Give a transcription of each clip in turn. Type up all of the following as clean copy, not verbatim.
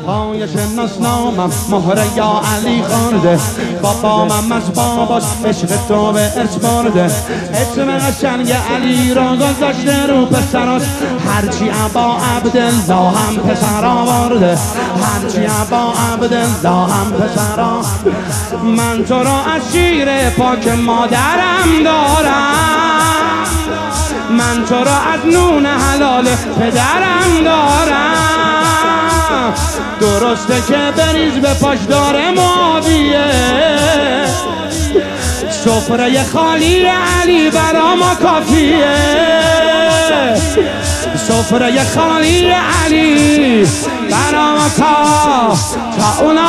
پای شناسنامم مهره یا علی خانده، بابامم از باباش عشق تو به ارث برده، اسم قشنگ علی را گذاشته رو پسراش، هرچی ابا عبدالله هم پسر آورده، هرچی ابا عبدالله هم پسر آورده. من تو را از شیر پاک مادرم دارم، من تو را از نون حلال پدرم دارم، درسته که بریز به پاشدار معاویه، سفره خالی علی برا ما کافیه، سفره خالی علی برا ما کافیه. تا اونا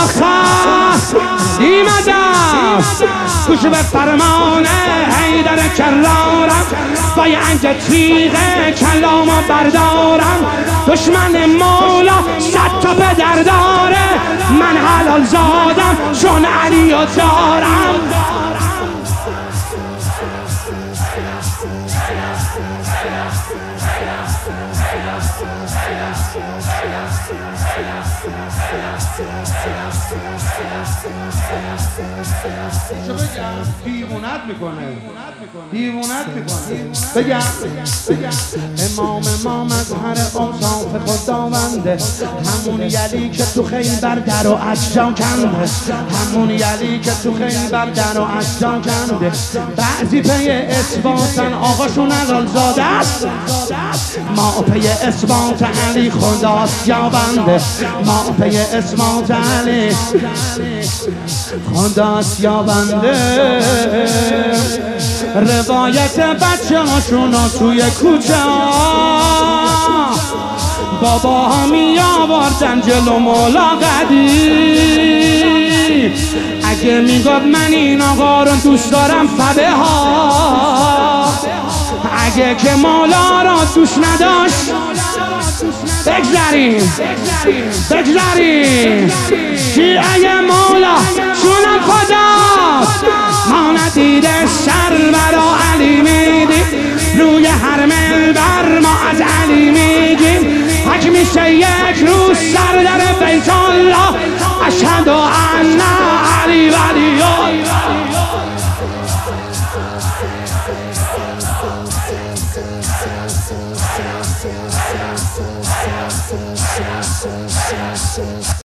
دیمدم گوش به فرمان حیدر کرارم، با یه انج تیغ کلامو بردارم، دشمن مولا صد تا پدر داره، من حلال زادم چون علیو دارم. دیوونت میکنه، دیوونت میکنه. بگم امام مظهر اوصاف خداونده، همون یلی که تو خیبر در و اجزا کنده، همون یلی که تو خیبر در و اجزا کنده. بعضی پی اثباتن آقاشون حلال زاده است، ما پی اثبات علی خداست یا بنده، ما پی اثبات علی خداست یا بنده. روایت بچه هاشون توی کوچه ها بابا ها می آوردن جلو مولا قدیم، اگه می گفت من این آقا رو دوست دارم فبه ها، اگه که مولا رو دوست نداشت بگذاریم شیعه مولا چونم خدا ما ندیده سر برا علی میدیم، روی هر منبر ما از علی میگیم، حک میشه یک روز سر در بیت الله، اشهد ان علی ولی الله.